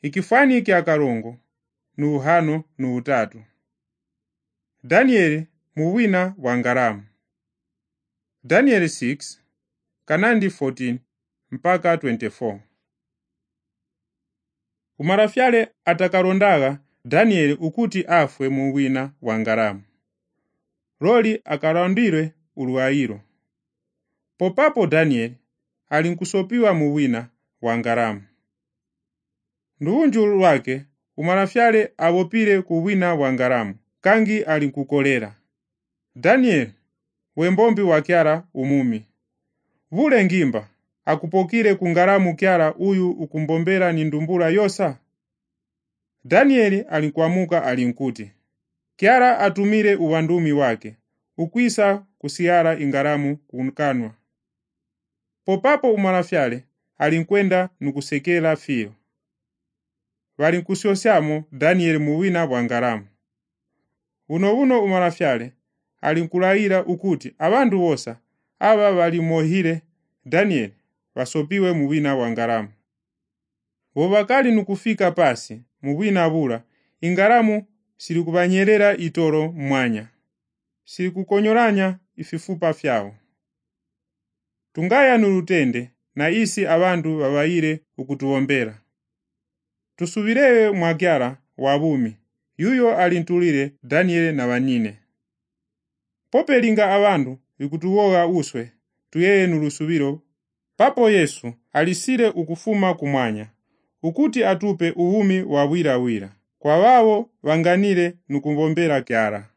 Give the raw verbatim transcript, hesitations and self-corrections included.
ikifani kya karongo, nu uhano nu utatu. Danieli muwina wa ngaramu. Danieli six, kanandi fourteen mpaka twenty-four. Umarafyale atakarondaga Danieli ukuti afwe muwina wa ngaramu. Roli akarandire uluwairo. Popapo Danieli alinkusopiwa muwina wa ngaramu. Nduunju lwake umarafyale awopire kuwina wa ngaramu, kangi alinkukolera. Danieli wembombi wa kyara umumi. Vule ngimba akupokire kungaramu kyara uyu ukumbombera ni ndumbula yosa. Danieli alinkuamuka alinkuti, kyara atumire uwandumi wake, ukwisa kusiara ingaramu kunkanwa. Popapo umarafyale alinkwenda nukusekela fiyo. Valinkusiosyamo Danieli muwina wa ngaramu. Uno uno umarafyale alinkulaira ukuti abandu bosa aba balimohire Danieli basopiwe muwina wa ngaramu. Bobakali nukufika pasi muwina bula, ingaramu sili kubanyerera itoro mwanya, sili kukonyoranya ififupa fyao. Tungaya nurutende na isi abandu babaire ukutuombera. Tusubirewe mwakyara wabumi, yuyo alintulire Danieli na banine. Popelinga abandu ikutuwoga uswe, tuyeye nulusubiro. Papo Yesu alisire ukufuma kumwanya, ukuti atupe uwumi wa wira wira, kwa wao wanganire nukumbombera kyara.